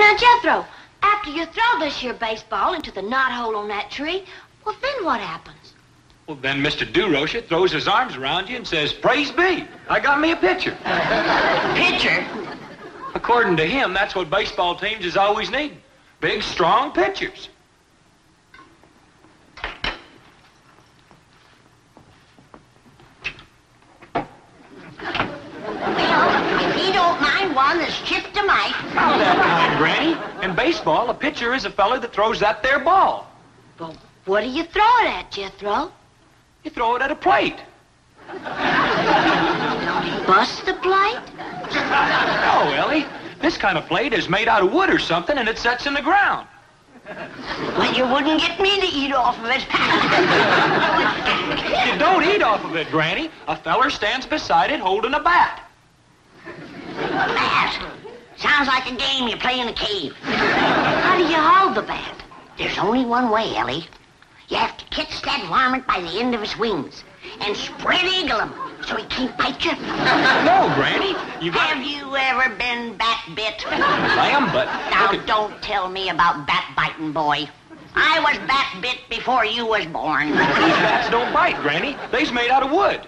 Now, Jethro, after you throw this here baseball into the knothole on that tree, well, then what happens? Well, then Mr. DeRocher throws his arms around you and says, "Praise be, I got me a pitcher." Pitcher? According to him, that's what baseball teams is always needing. Big, strong pitchers. If he don't mind one that's chipped to might. How that kind, Granny? In baseball, a pitcher is a fella that throws that there ball. Well, what do you throw it at, Jethro? You throw it at a plate. Don't he bust the plate? No, Ellie. This kind of plate is made out of wood or something, and it sets in the ground. Well, you wouldn't get me to eat off of it. You don't eat off of it, Granny. A feller stands beside it holding a bat. Bat? Sounds like a game you play in a cave. How do you hold the bat? There's only one way, Ellie. You have to catch that varmint by the end of his wings and spread eagle him so he can't bite you. No, Granny. Have you ever been bat bit? Ma'am, but... Now, don't tell me about bat biting, boy. I was bat bit before you was born. These bats don't bite, Granny. They's made out of wood.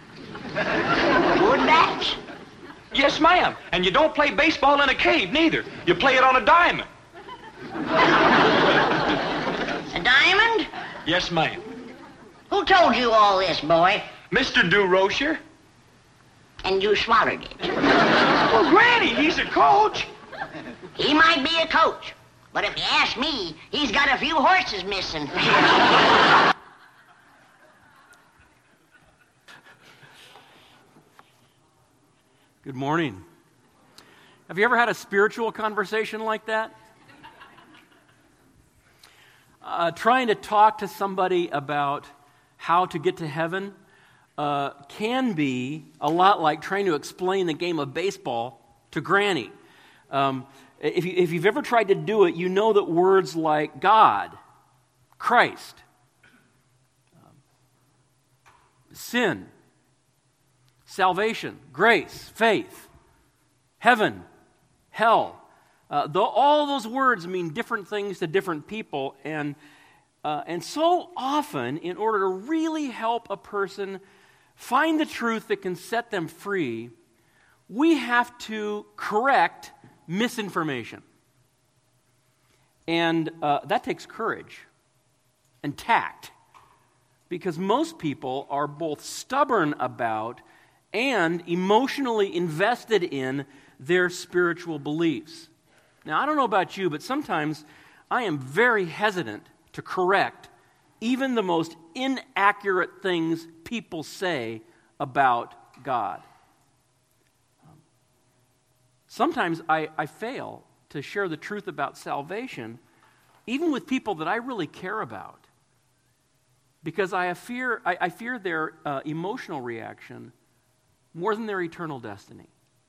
Wood bats? Yes, ma'am. And you don't play baseball in a cave, neither. You play it on a diamond. A diamond? Yes, ma'am. Who told you all this, boy? Mr. DeRocher? And you swallowed it. Well, Granny, he's a coach. He might be a coach, but if you ask me, he's got a few horses missing. Good morning. Have you ever had a spiritual conversation like that? Trying to talk to somebody about how to get to heaven can be a lot like trying to explain the game of baseball to Granny. If you've ever tried to do it, you know that words like God, Christ, sin, salvation, grace, faith, heaven, hell, all those words mean different things to different people, and so often, in order to really help a person find the truth that can set them free, we have to correct misinformation. And that takes courage and tact, because most people are both stubborn about and emotionally invested in their spiritual beliefs. Now, I don't know about you, but sometimes I am very hesitant to correct even the most inaccurate things people say about God. Sometimes I fail to share the truth about salvation, even with people that I really care about, because I fear their emotional reaction more than their eternal destiny.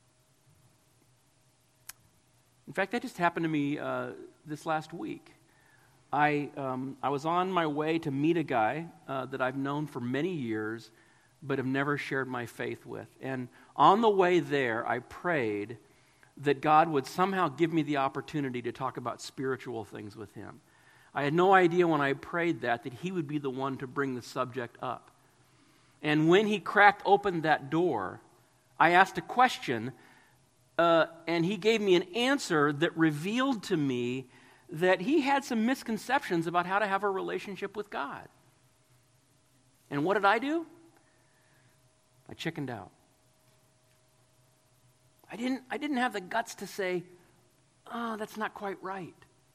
In fact, that just happened to me this last week. I was on my way to meet a guy that I've known for many years, but have never shared my faith with. And on the way there, I prayed that God would somehow give me the opportunity to talk about spiritual things with him. I had no idea when I prayed that he would be the one to bring the subject up. And when he cracked open that door, I asked a question, and he gave me an answer that revealed to me that he had some misconceptions about how to have a relationship with God. And what did I do? I chickened out. I didn't have the guts to say, "Oh, that's not quite right."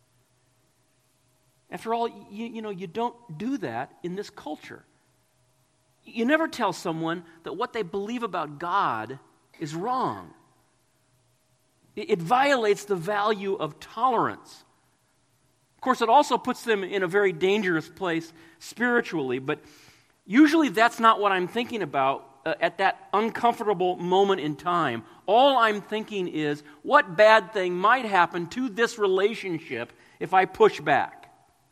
After all, you don't do that in this culture. You never tell someone that what they believe about God is wrong. It violates the value of tolerance. Of course, it also puts them in a very dangerous place spiritually, but usually that's not what I'm thinking about at that uncomfortable moment in time. All I'm thinking is, what bad thing might happen to this relationship if I push back?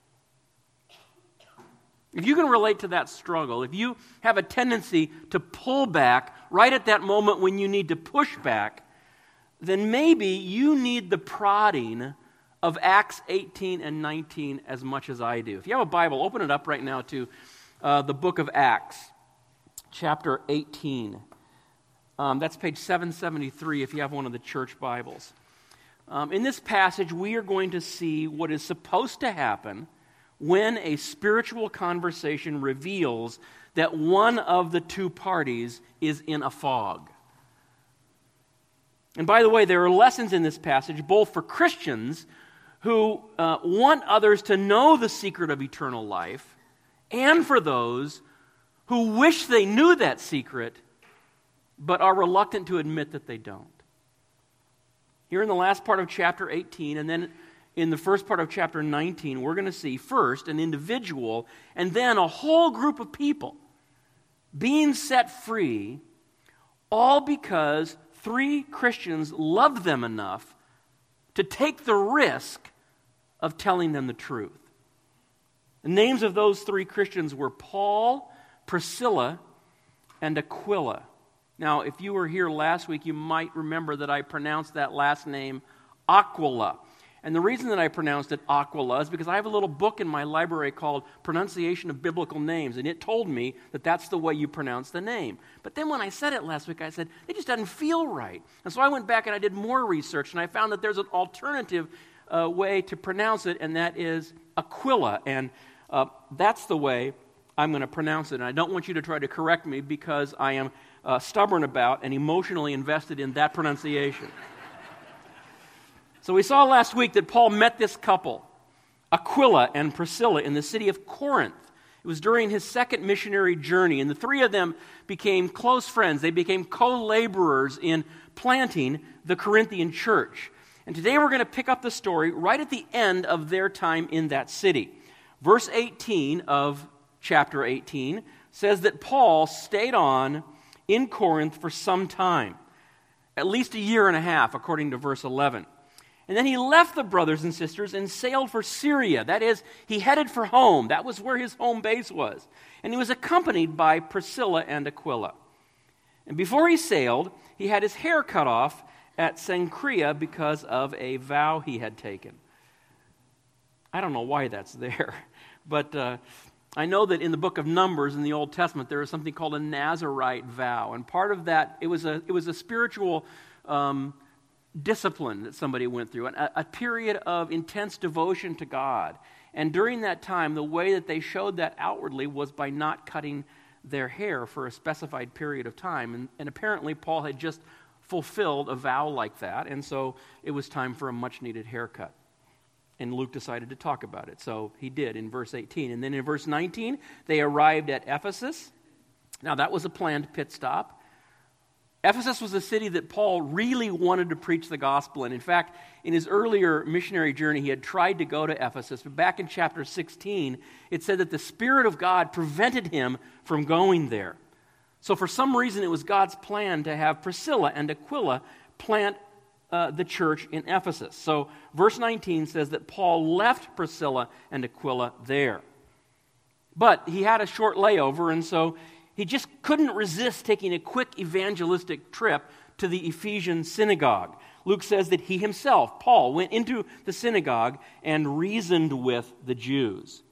If you can relate to that struggle, if you have a tendency to pull back right at that moment when you need to push back, then maybe you need the prodding of Acts 18 and 19 as much as I do. If you have a Bible, open it up right now to the book of Acts, chapter 18. That's page 773 if you have one of the church Bibles. In this passage, we are going to see what is supposed to happen when a spiritual conversation reveals that one of the two parties is in a fog. And by the way, there are lessons in this passage both for Christians who want others to know the secret of eternal life, and for those who wish they knew that secret, but are reluctant to admit that they don't. Here in the last part of chapter 18, and then in the first part of chapter 19, we're going to see first an individual, and then a whole group of people being set free, all because 3 Christians loved them enough to take the risk of telling them the truth. The names of those 3 Christians were Paul, Priscilla, and Aquila. Now, if you were here last week, you might remember that I pronounced that last name Aquila. And the reason that I pronounced it Aquila is because I have a little book in my library called Pronunciation of Biblical Names, and it told me that that's the way you pronounce the name. But then when I said it last week, I said, it just doesn't feel right. And so I went back and I did more research, and I found that there's an alternative way to pronounce it, and that is Aquila. And that's the way I'm going to pronounce it. And I don't want you to try to correct me because I am stubborn about and emotionally invested in that pronunciation. So we saw last week that Paul met this couple, Aquila and Priscilla, in the city of Corinth. It was during his second missionary journey, and the 3 of them became close friends. They became co-laborers in planting the Corinthian church. And today we're going to pick up the story right at the end of their time in that city. Verse 18 of chapter 18 says that Paul stayed on in Corinth for some time, at least a year and a half, according to verse 11. And then he left the brothers and sisters and sailed for Syria. That is, he headed for home. That was where his home base was. And he was accompanied by Priscilla and Aquila. And before he sailed, he had his hair cut off at Cenchrea because of a vow he had taken. I don't know why that's there, but I know that in the book of Numbers in the Old Testament there is something called a Nazirite vow, and part of that it was a spiritual discipline that somebody went through, a period of intense devotion to God. And during that time, the way that they showed that outwardly was by not cutting their hair for a specified period of time. And apparently Paul had just fulfilled a vow like that, and so it was time for a much-needed haircut. And Luke decided to talk about it, so he did in verse 18. And then in verse 19, they arrived at Ephesus. Now that was a planned pit stop. Ephesus was a city that Paul really wanted to preach the gospel in. In fact, in his earlier missionary journey, he had tried to go to Ephesus, but back in chapter 16, it said that the Spirit of God prevented him from going there. So for some reason, it was God's plan to have Priscilla and Aquila plant the church in Ephesus. So verse 19 says that Paul left Priscilla and Aquila there. But he had a short layover, and so he just couldn't resist taking a quick evangelistic trip to the Ephesian synagogue. Luke says that he himself, Paul, went into the synagogue and reasoned with the Jews.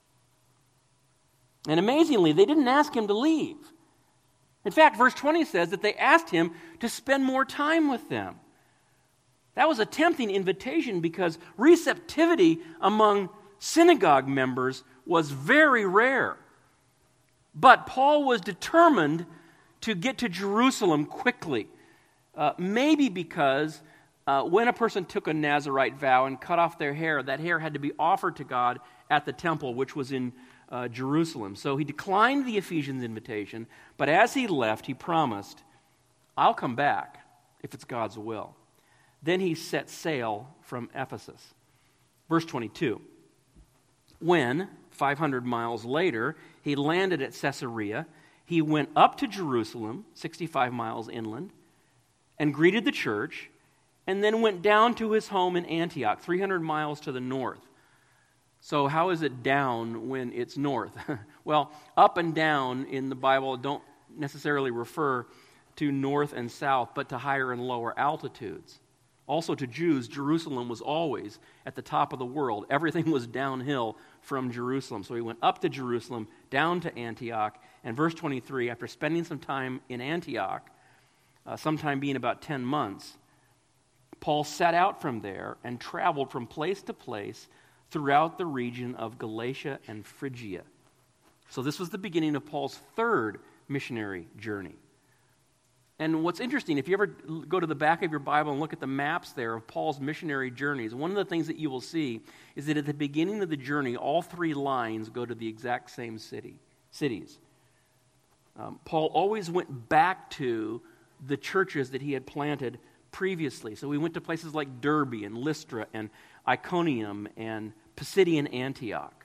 And amazingly, they didn't ask him to leave. In fact, verse 20 says that they asked him to spend more time with them. That was a tempting invitation because receptivity among synagogue members was very rare. But Paul was determined to get to Jerusalem quickly, maybe because when a person took a Nazirite vow and cut off their hair, that hair had to be offered to God at the temple, which was in Jerusalem. So he declined the Ephesians' invitation, but as he left, he promised, I'll come back if it's God's will. Then he set sail from Ephesus. Verse 22. When, 500 miles later, he landed at Caesarea, he went up to Jerusalem, 65 miles inland, and greeted the church, and then went down to his home in Antioch, 300 miles to the north. So how is it down when it's north? Well, up and down in the Bible don't necessarily refer to north and south, but to higher and lower altitudes. Also to Jews, Jerusalem was always at the top of the world. Everything was downhill from Jerusalem. So he went up to Jerusalem, down to Antioch, and verse 23, after spending some time in Antioch, sometime being about 10 months, Paul set out from there and traveled from place to place throughout the region of Galatia and Phrygia. So this was the beginning of Paul's third missionary journey. And what's interesting, if you ever go to the back of your Bible and look at the maps there of Paul's missionary journeys, one of the things that you will see is that at the beginning of the journey, all three lines go to the exact same cities. Paul always went back to the churches that he had planted previously. So we went to places like Derbe and Lystra and Iconium and Pisidian Antioch.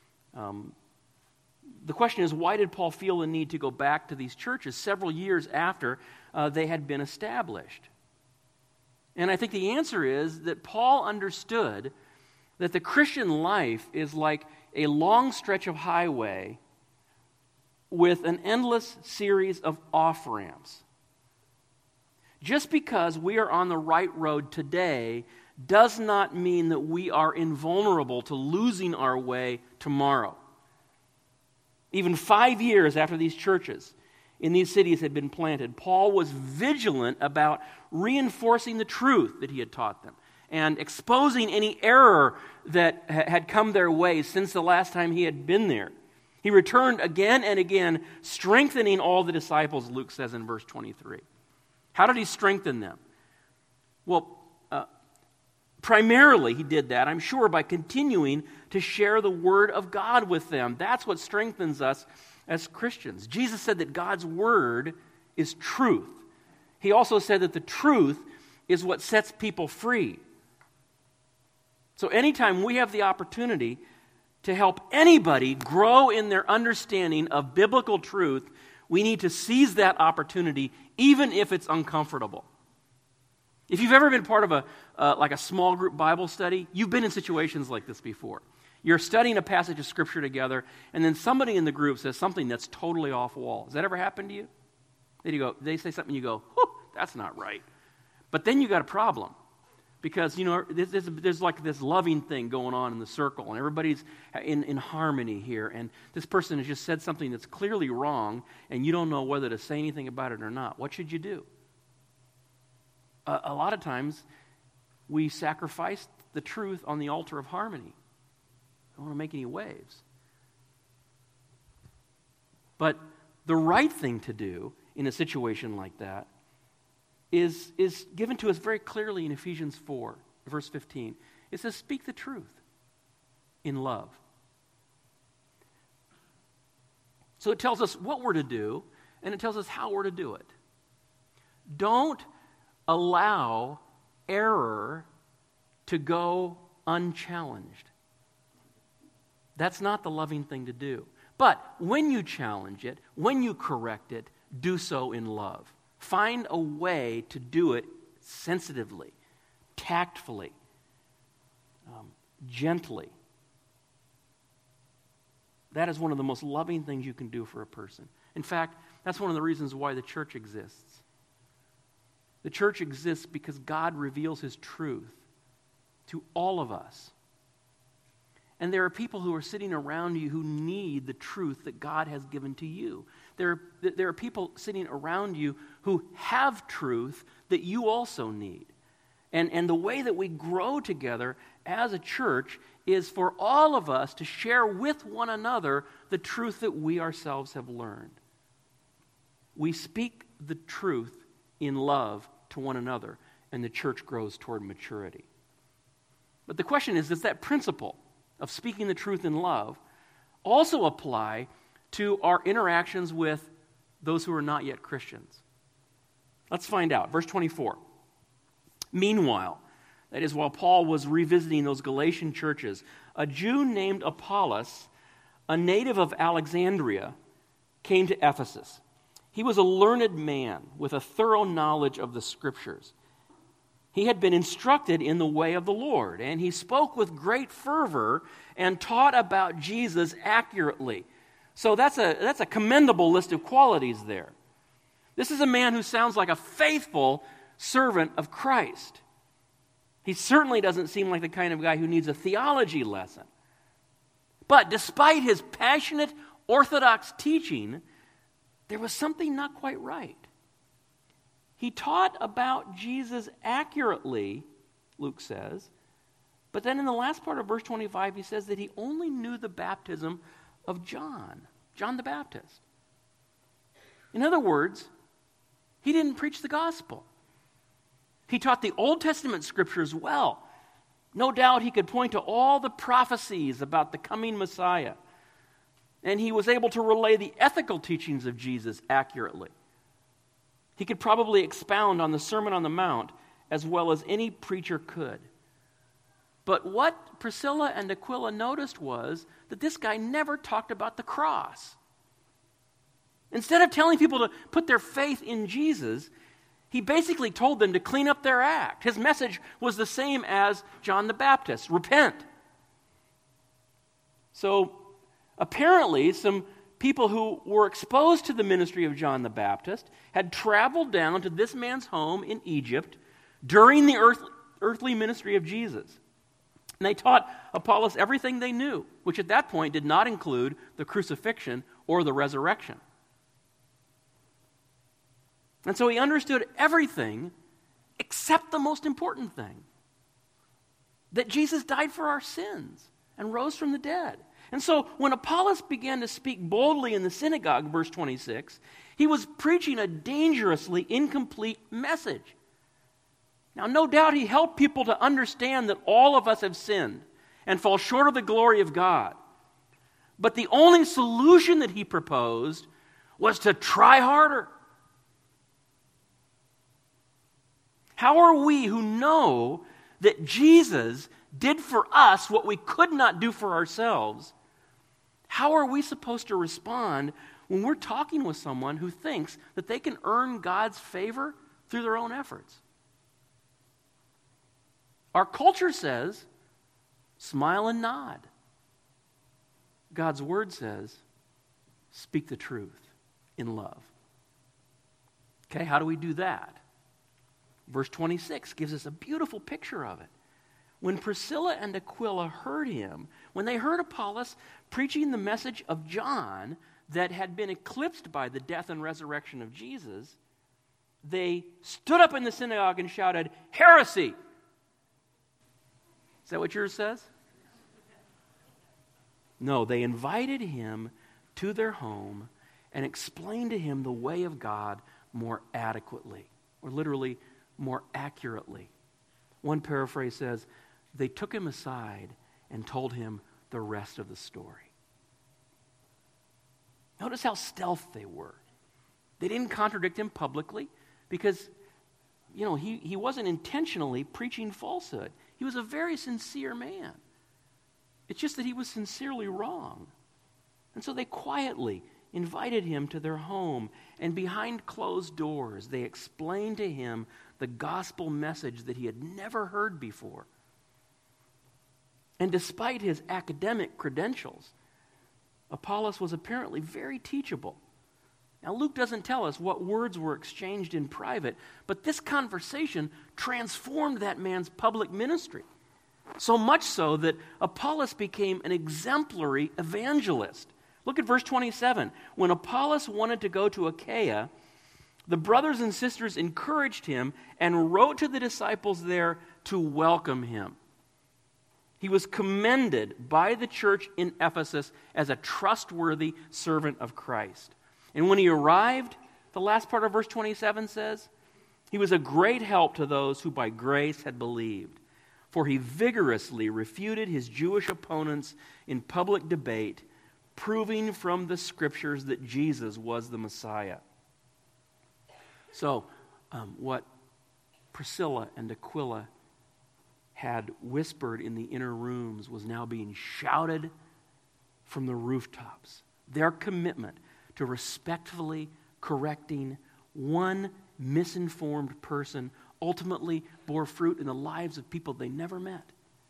The question is, why did Paul feel the need to go back to these churches several years after they had been established? And I think the answer is that Paul understood that the Christian life is like a long stretch of highway with an endless series of off-ramps. Just because we are on the right road today does not mean that we are invulnerable to losing our way tomorrow. Even 5 years after these churches in these cities had been planted, Paul was vigilant about reinforcing the truth that he had taught them and exposing any error that had come their way since the last time he had been there. He returned again and again, strengthening all the disciples, Luke says in verse 23. How did he strengthen them? Well, primarily he did that, I'm sure, by continuing to share the Word of God with them. That's what strengthens us as Christians. Jesus said that God's Word is truth. He also said that the truth is what sets people free. So anytime we have the opportunity to help anybody grow in their understanding of biblical truth, we need to seize that opportunity, even if it's uncomfortable. If you've ever been part of a small group Bible study, you've been in situations like this before. You're studying a passage of Scripture together, and then somebody in the group says something that's totally off wall. Has that ever happened to you? Then they say something, you go, that's not right. But then you got a problem. Because, there's like this loving thing going on in the circle, and everybody's in harmony here, and this person has just said something that's clearly wrong, and you don't know whether to say anything about it or not. What should you do? A lot of times, we sacrifice the truth on the altar of harmony. Don't want to make any waves. But the right thing to do in a situation like that is given to us very clearly in Ephesians 4, verse 15. It says, speak the truth in love. So it tells us what we're to do, and it tells us how we're to do it. Don't allow error to go unchallenged. That's not the loving thing to do. But when you challenge it, when you correct it, do so in love. Find a way to do it sensitively, tactfully, gently. That is one of the most loving things you can do for a person. In fact, that's one of the reasons why the church exists. The church exists because God reveals His truth to all of us. And there are people who are sitting around you who need the truth that God has given to you. There are people sitting around you who have truth that you also need. And the way that we grow together as a church is for all of us to share with one another the truth that we ourselves have learned. We speak the truth in love to one another, and the church grows toward maturity. But the question is, does that principle of speaking the truth in love also apply to our interactions with those who are not yet Christians? Let's find out. Verse 24. Meanwhile, that is, while Paul was revisiting those Galatian churches, a Jew named Apollos, a native of Alexandria, came to Ephesus. He was a learned man with a thorough knowledge of the Scriptures. He had been instructed in the way of the Lord, and he spoke with great fervor and taught about Jesus accurately. So that's a commendable list of qualities there. This is a man who sounds like a faithful servant of Christ. He certainly doesn't seem like the kind of guy who needs a theology lesson. But despite his passionate, orthodox teaching, there was something not quite right. He taught about Jesus accurately, Luke says, but then in the last part of verse 25, he says that he only knew the baptism of John the Baptist. In other words, he didn't preach the gospel. He taught the Old Testament scriptures well. No doubt he could point to all the prophecies about the coming Messiah. And he was able to relay the ethical teachings of Jesus accurately. He could probably expound on the Sermon on the Mount as well as any preacher could. But what Priscilla and Aquila noticed was that this guy never talked about the cross. Instead of telling people to put their faith in Jesus, he basically told them to clean up their act. His message was the same as John the Baptist: repent. So apparently some people who were exposed to the ministry of John the Baptist had traveled down to this man's home in Egypt during the earthly ministry of Jesus. And they taught Apollos everything they knew, which at that point did not include the crucifixion or the resurrection. And so he understood everything except the most important thing, that Jesus died for our sins and rose from the dead. And so when Apollos began to speak boldly in the synagogue, verse 26, he was preaching a dangerously incomplete message. Now, no doubt he helped people to understand that all of us have sinned and fall short of the glory of God. But the only solution that he proposed was to try harder. How are we who know that Jesus did for us what we could not do for ourselves, how are we supposed to respond when we're talking with someone who thinks that they can earn God's favor through their own efforts? Our culture says, smile and nod. God's word says, speak the truth in love. Okay, how do we do that? Verse 26 gives us a beautiful picture of it. When Priscilla and Aquila heard him, when they heard Apollos preaching the message of John that had been eclipsed by the death and resurrection of Jesus, they stood up in the synagogue and shouted, "Heresy!" Is that what yours says? No, they invited him to their home and explained to him the way of God more adequately, or literally more accurately. One paraphrase says, they took him aside and told him the rest of the story. Notice how stealth they were. They didn't contradict him publicly because, he wasn't intentionally preaching falsehood. He was a very sincere man. It's just that he was sincerely wrong. And so they quietly invited him to their home, and behind closed doors, they explained to him the gospel message that he had never heard before. And despite his academic credentials, Apollos was apparently very teachable. Now, Luke doesn't tell us what words were exchanged in private, but this conversation transformed that man's public ministry. So much so that Apollos became an exemplary evangelist. Look at verse 27. When Apollos wanted to go to Achaia, the brothers and sisters encouraged him and wrote to the disciples there to welcome him. He was commended by the church in Ephesus as a trustworthy servant of Christ. And when he arrived, the last part of verse 27 says, he was a great help to those who by grace had believed, for he vigorously refuted his Jewish opponents in public debate, proving from the scriptures that Jesus was the Messiah. So, what Priscilla and Aquila had whispered in the inner rooms was now being shouted from the rooftops. Their commitment to respectfully correcting one misinformed person ultimately bore fruit in the lives of people they never met.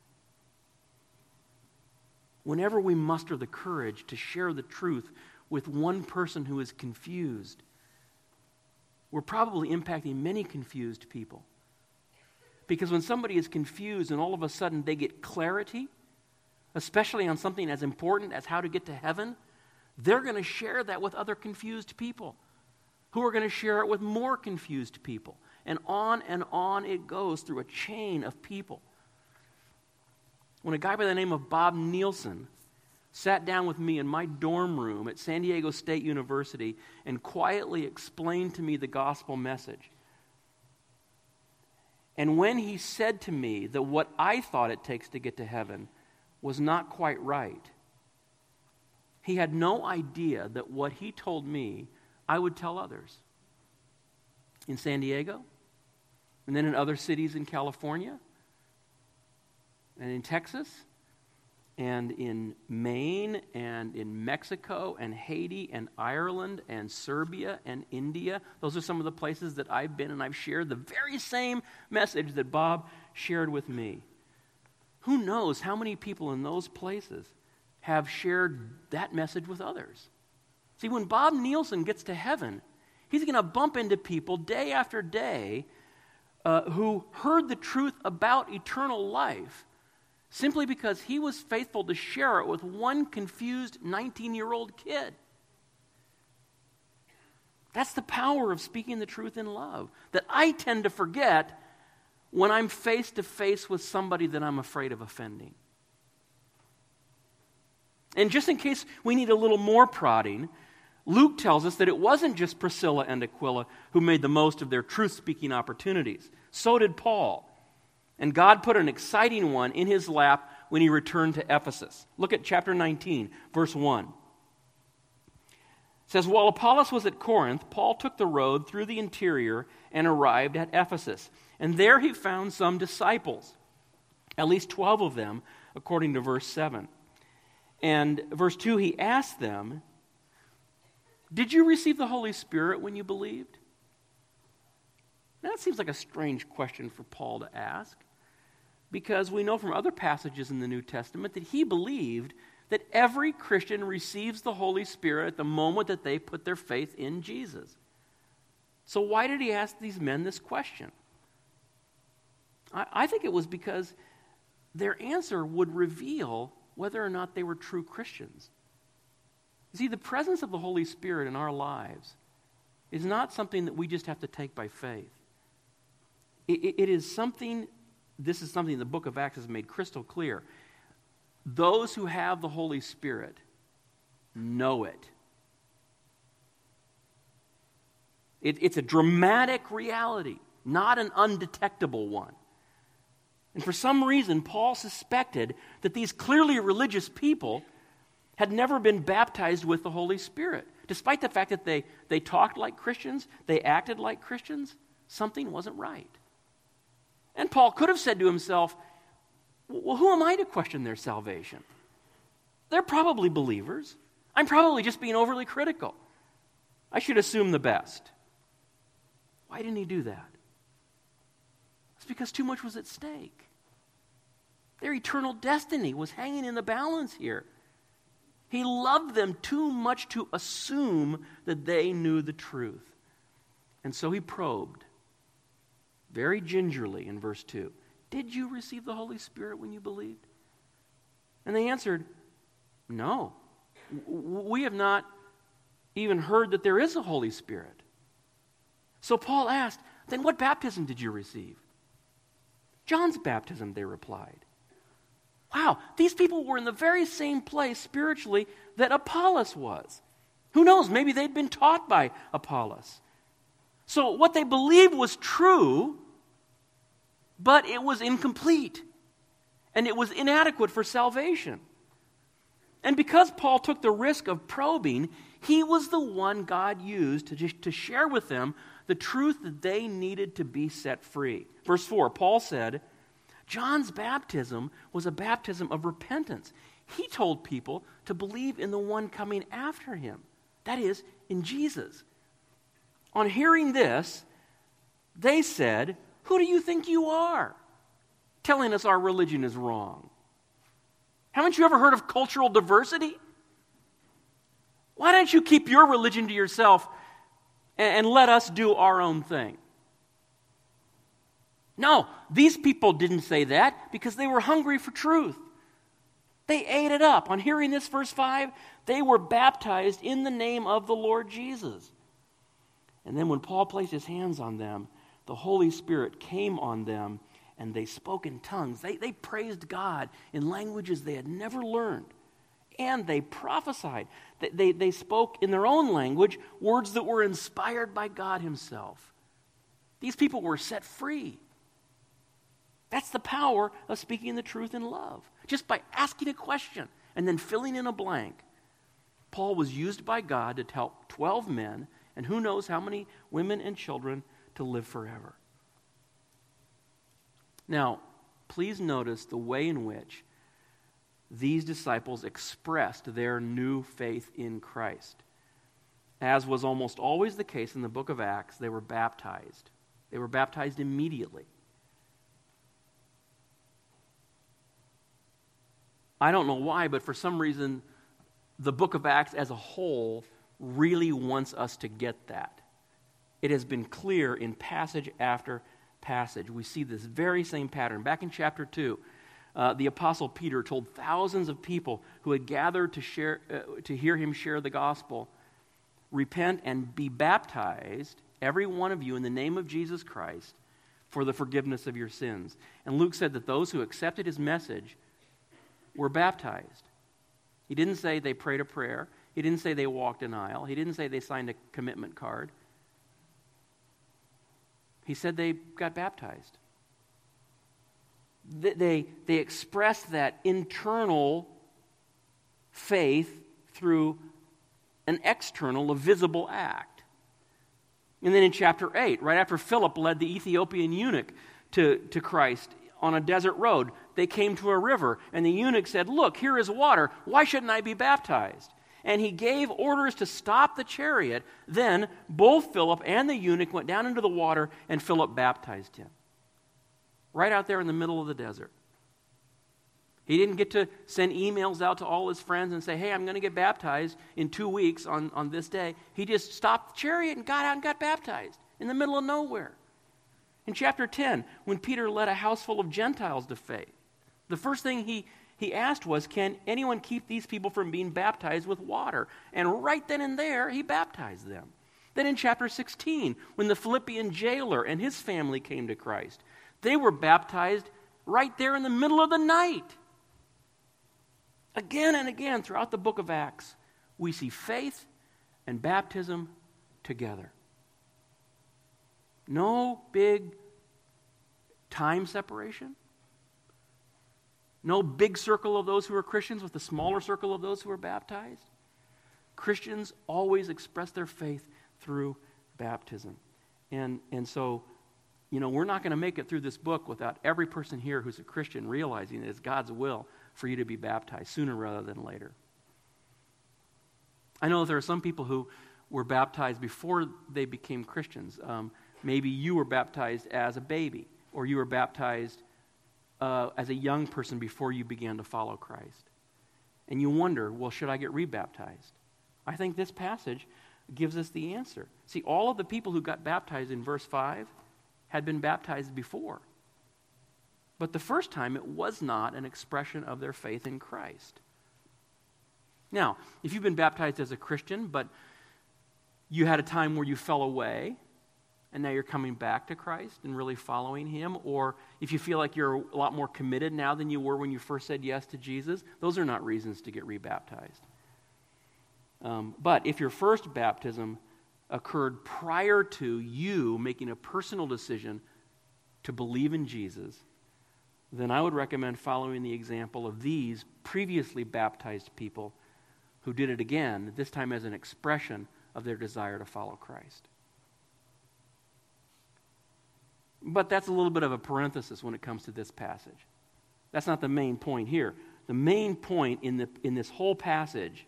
Whenever we muster the courage to share the truth with one person who is confused, we're probably impacting many confused people. Because when somebody is confused and all of a sudden they get clarity, especially on something as important as how to get to heaven, they're going to share that with other confused people who are going to share it with more confused people. And on it goes through a chain of people. When a guy by the name of Bob Nielsen sat down with me in my dorm room at San Diego State University and quietly explained to me the gospel message, and when he said to me that what I thought it takes to get to heaven was not quite right, he had no idea that what he told me, I would tell others. In San Diego, and then in other cities in California, and in Texas, and in Maine, and in Mexico, and Haiti, and Ireland, and Serbia, and India. Those are some of the places that I've been, and I've shared the very same message that Bob shared with me. Who knows how many people in those places have shared that message with others? See, when Bob Nielsen gets to heaven, he's going to bump into people day after day who heard the truth about eternal life simply because he was faithful to share it with one confused 19-year-old kid. That's the power of speaking the truth in love that I tend to forget when I'm face to face with somebody that I'm afraid of offending. And just in case we need a little more prodding, Luke tells us that it wasn't just Priscilla and Aquila who made the most of their truth-speaking opportunities. So did Paul. And God put an exciting one in his lap when he returned to Ephesus. Look at chapter 19, verse 1. It says, while Apollos was at Corinth, Paul took the road through the interior and arrived at Ephesus. And there he found some disciples, at least 12 of them, according to verse 7. And verse 2, he asked them, did you receive the Holy Spirit when you believed? Now, that seems like a strange question for Paul to ask, because we know from other passages in the New Testament that he believed that every Christian receives the Holy Spirit at the moment that they put their faith in Jesus. So why did he ask these men this question? I think it was because their answer would reveal whether or not they were true Christians. You see, the presence of the Holy Spirit in our lives is not something that we just have to take by faith. It is something, this is something the book of Acts has made crystal clear. Those who have the Holy Spirit know it. It's a dramatic reality, not an undetectable one. And for some reason, Paul suspected that these clearly religious people had never been baptized with the Holy Spirit. Despite the fact that they talked like Christians, they acted like Christians, something wasn't right. And Paul could have said to himself, well, who am I to question their salvation? They're probably believers. I'm probably just being overly critical. I should assume the best. Why didn't he do that? It's because too much was at stake. Their eternal destiny was hanging in the balance here. He loved them too much to assume that they knew the truth. And so he probed very gingerly in verse 2. Did you receive the Holy Spirit when you believed? And they answered, no. We have not even heard that there is a Holy Spirit. So Paul asked, then what baptism did you receive? John's baptism, they replied. Wow, these people were in the very same place spiritually that Apollos was. Who knows, maybe they'd been taught by Apollos. So what they believed was true, but it was incomplete. And it was inadequate for salvation. And because Paul took the risk of probing, he was the one God used to share with them the truth that they needed to be set free. Verse 4, Paul said, John's baptism was a baptism of repentance. He told people to believe in the one coming after him. That is, in Jesus. On hearing this, they said, who do you think you are, telling us our religion is wrong? Haven't you ever heard of cultural diversity? Why don't you keep your religion to yourself and let us do our own thing? No, these people didn't say that because they were hungry for truth. They ate it up. On hearing this, verse 5, they were baptized in the name of the Lord Jesus. And then when Paul placed his hands on them, the Holy Spirit came on them, and they spoke in tongues. They praised God in languages they had never learned. And they prophesied. They spoke in their own language words that were inspired by God himself. These people were set free. That's the power of speaking the truth in love. Just by asking a question and then filling in a blank. Paul was used by God to help 12 men, and who knows how many women and children, to live forever. Now, please notice the way in which these disciples expressed their new faith in Christ. As was almost always the case in the book of Acts, they were baptized. They were baptized immediately. I don't know why, but for some reason, the book of Acts as a whole really wants us to get that. It has been clear in passage after passage. We see this very same pattern. Back in chapter 2, the Apostle Peter told thousands of people who had gathered to hear him share the gospel, repent and be baptized, every one of you, in the name of Jesus Christ, for the forgiveness of your sins. And Luke said that those who accepted his message were baptized. He didn't say they prayed a prayer. He didn't say they walked an aisle. He didn't say they signed a commitment card. He said they got baptized. They expressed that internal faith through an external, a visible act. And then in chapter 8, right after Philip led the Ethiopian eunuch to Christ on a desert road, they came to a river, and the eunuch said, "Look, here is water. Why shouldn't I be baptized?" And he gave orders to stop the chariot. Then both Philip and the eunuch went down into the water, and Philip baptized him. Right out there in the middle of the desert. He didn't get to send emails out to all his friends and say, "Hey, I'm going to get baptized in 2 weeks on this day." He just stopped the chariot and got out and got baptized in the middle of nowhere. In chapter 10, when Peter led a house full of Gentiles to faith, the first thing he asked was, "Can anyone keep these people from being baptized with water?" And right then and there, he baptized them. Then in chapter 16, when the Philippian jailer and his family came to Christ, they were baptized right there in the middle of the night. Again and again throughout the book of Acts, we see faith and baptism together. No big time separation. No big circle of those who are Christians with a smaller circle of those who are baptized. Christians always express their faith through baptism. And so, we're not going to make it through this book without every person here who's a Christian realizing that it's God's will for you to be baptized sooner rather than later. I know that there are some people who were baptized before they became Christians. Maybe you were baptized as a baby, or you were baptized as a young person before you began to follow Christ. And you wonder, well, should I get rebaptized? I think this passage gives us the answer. See, all of the people who got baptized in verse 5 had been baptized before. But the first time, it was not an expression of their faith in Christ. Now, if you've been baptized as a Christian, but you had a time where you fell away, and now you're coming back to Christ and really following him, or if you feel like you're a lot more committed now than you were when you first said yes to Jesus, those are not reasons to get rebaptized. But if your first baptism occurred prior to you making a personal decision to believe in Jesus, then I would recommend following the example of these previously baptized people who did it again, this time as an expression of their desire to follow Christ. But that's a little bit of a parenthesis when it comes to this passage. That's not the main point here. The main point in this whole passage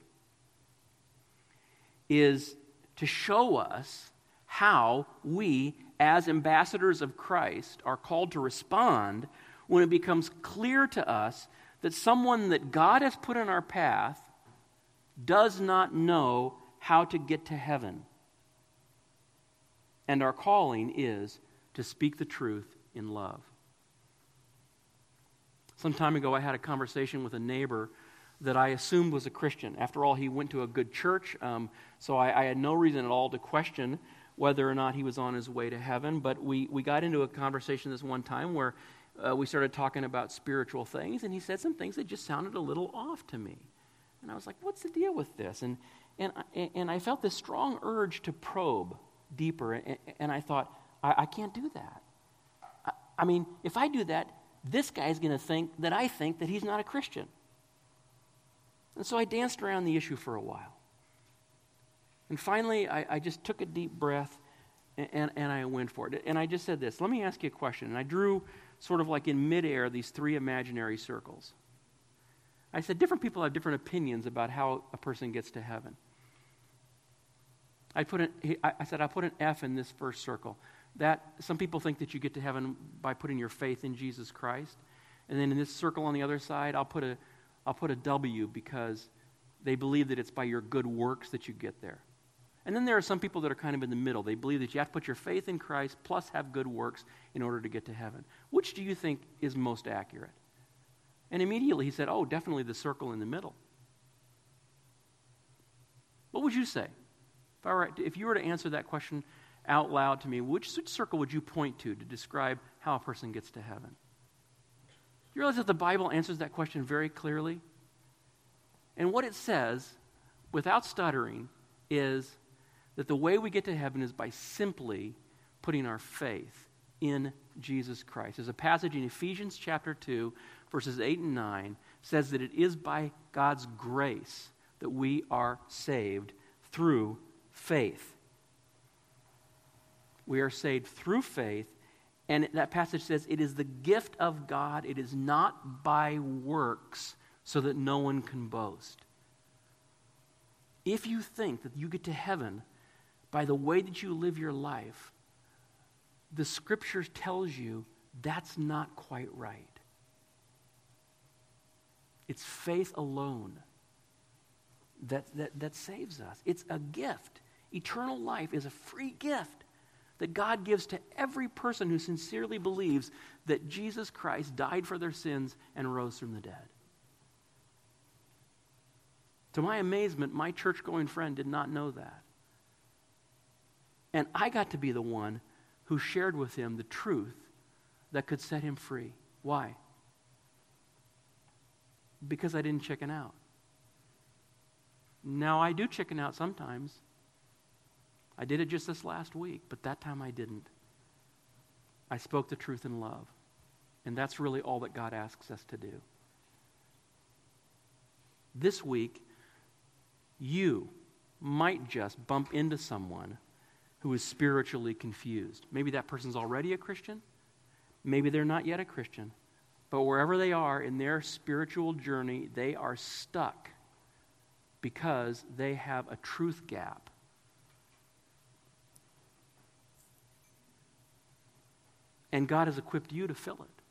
is to show us how we, as ambassadors of Christ, are called to respond when it becomes clear to us that someone that God has put in our path does not know how to get to heaven. And our calling is to speak the truth in love. Some time ago, I had a conversation with a neighbor that I assumed was a Christian. After all, he went to a good church, so I had no reason at all to question whether or not he was on his way to heaven. But we got into a conversation this one time where we started talking about spiritual things, and he said some things that just sounded a little off to me. And I was like, what's the deal with this? And I felt this strong urge to probe deeper, and I thought, I can't do that. I mean, if I do that, this guy's going to think that I think that he's not a Christian. And so I danced around the issue for a while. And finally, I just took a deep breath, and I went for it. And I just said this, let me ask you a question. And I drew sort of like in midair these 3 imaginary circles. I said, different people have different opinions about how a person gets to heaven. I said, I'll put an F in this first circle. That some people think that you get to heaven by putting your faith in Jesus Christ. And then in this circle on the other side, I'll put a W because they believe that it's by your good works that you get there. And then there are some people that are kind of in the middle. They believe that you have to put your faith in Christ plus have good works in order to get to heaven. Which do you think is most accurate? And immediately he said, oh, definitely the circle in the middle. What would you say? If you were to answer that question out loud to me, which circle would you point to describe how a person gets to heaven? You realize that the Bible answers that question very clearly? And what it says, without stuttering, is that the way we get to heaven is by simply putting our faith in Jesus Christ. There's a passage in Ephesians chapter 2, verses 8 and 9, says that it is by God's grace that we are saved through faith. We are saved through faith, and that passage says it is the gift of God. It is not by works, so that no one can boast. If you think that you get to heaven by the way that you live your life, the Scripture tells you that's not quite right. It's faith alone that saves us. It's a gift. Eternal life is a free gift that God gives to every person who sincerely believes that Jesus Christ died for their sins and rose from the dead. To my amazement, my church-going friend did not know that. And I got to be the one who shared with him the truth that could set him free. Why? Because I didn't chicken out. Now, I do chicken out sometimes. I did it just this last week, but that time I didn't. I spoke the truth in love. And that's really all that God asks us to do. This week, you might just bump into someone who is spiritually confused. Maybe that person's already a Christian. Maybe they're not yet a Christian. But wherever they are in their spiritual journey, they are stuck because they have a truth gap. And God has equipped you to fill it.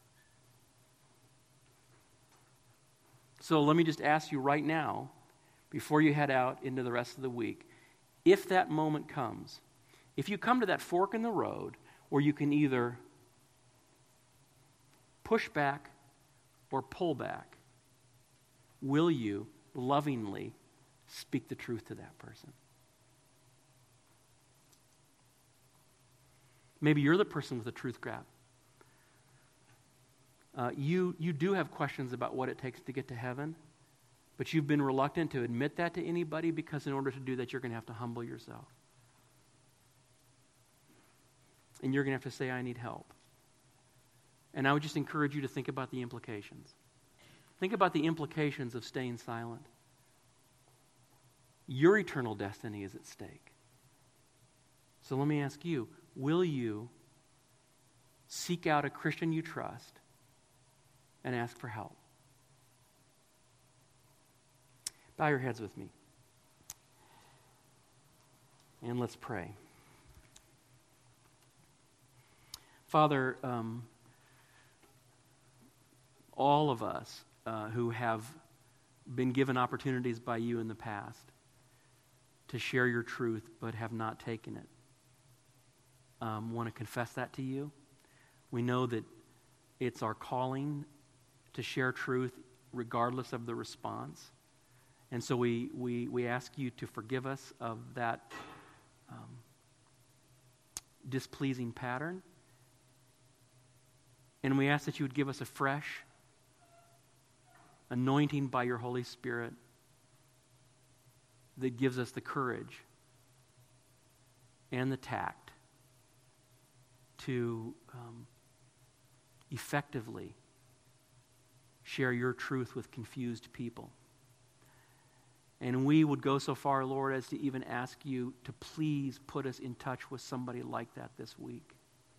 So let me just ask you right now, before you head out into the rest of the week, if that moment comes, if you come to that fork in the road where you can either push back or pull back, will you lovingly speak the truth to that person? Maybe you're the person with the truth gap. You do have questions about what it takes to get to heaven, but you've been reluctant to admit that to anybody because in order to do that, you're going to have to humble yourself. And you're going to have to say, I need help. And I would just encourage you to think about the implications. Think about the implications of staying silent. Your eternal destiny is at stake. So let me ask you, will you seek out a Christian you trust and ask for help? Bow your heads with me. And let's pray. Father, all of us who have been given opportunities by you in the past to share your truth but have not taken it, want to confess that to you. We know that it's our calling to share truth regardless of the response. And so we ask you to forgive us of that displeasing pattern. And we ask that you would give us a fresh anointing by your Holy Spirit that gives us the courage and the tact to effectively share your truth with confused people. And we would go so far, Lord, as to even ask you to please put us in touch with somebody like that this week.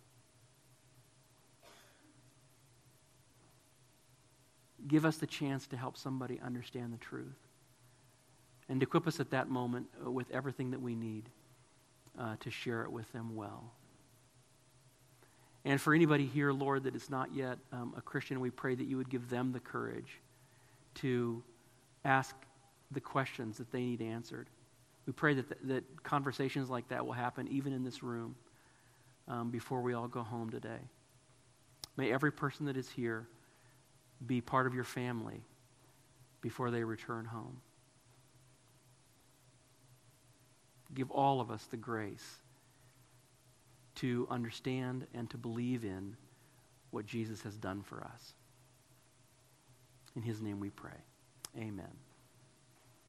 Give us the chance to help somebody understand the truth. And equip us at that moment with everything that we need to share it with them well. And for anybody here, Lord, that is not yet a Christian, we pray that you would give them the courage to ask the questions that they need answered. We pray that conversations like that will happen even in this room before we all go home today. May every person that is here be part of your family before they return home. Give all of us the grace to understand and to believe in what Jesus has done for us. In his name we pray. Amen.